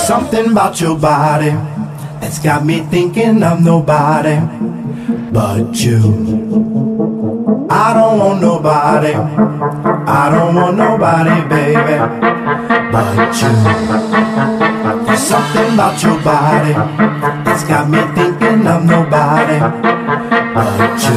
Something about your body that's got me thinking of nobody but you. I don't want nobody, I don't want nobody, baby, but you. There's something about your body that's got me thinking of nobody but you.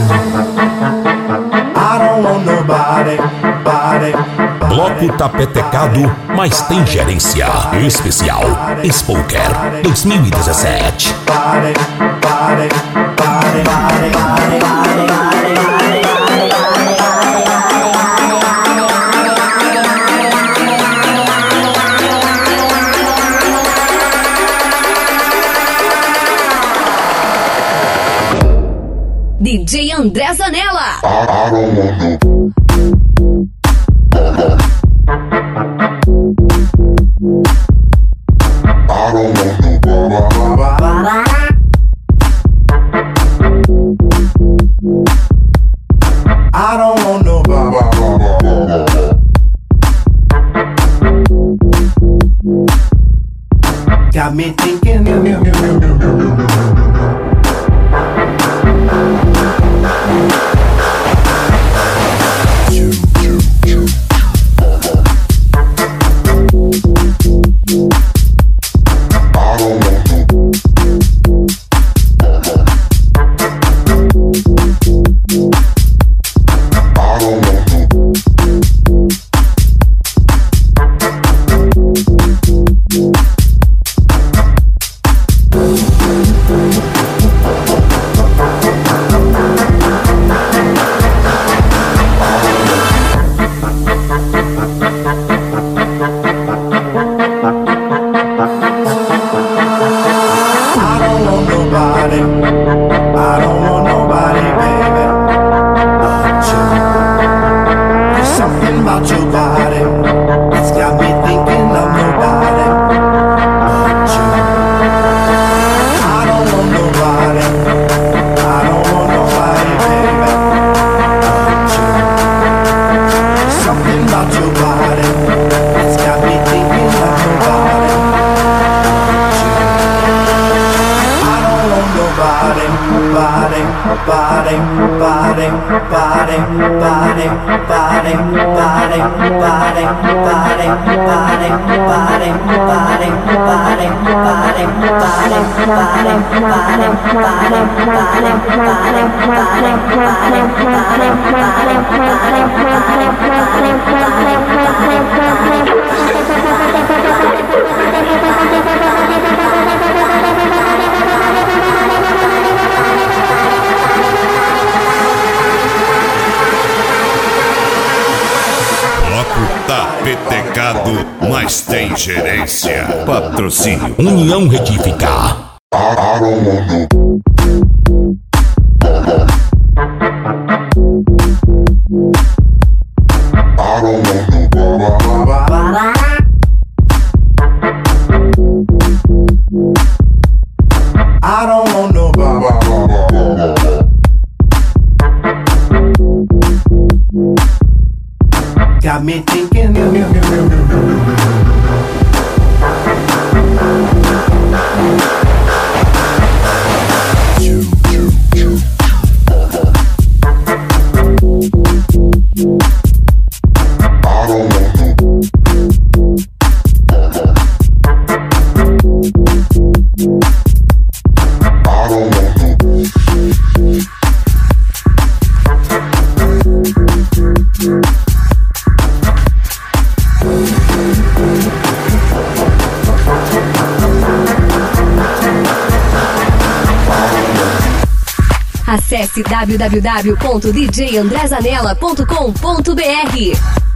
I don't want nobody, body. Bloco Tapetecado, mas tem gerência. Especial Spoker 2017. DJ André Zanella. I don't want nobody. Got me thinking. Tapetecado, mas tem gerência. Patrocínio União Retificar. Got me thinking. Acesse www.djandrezanella.com.br.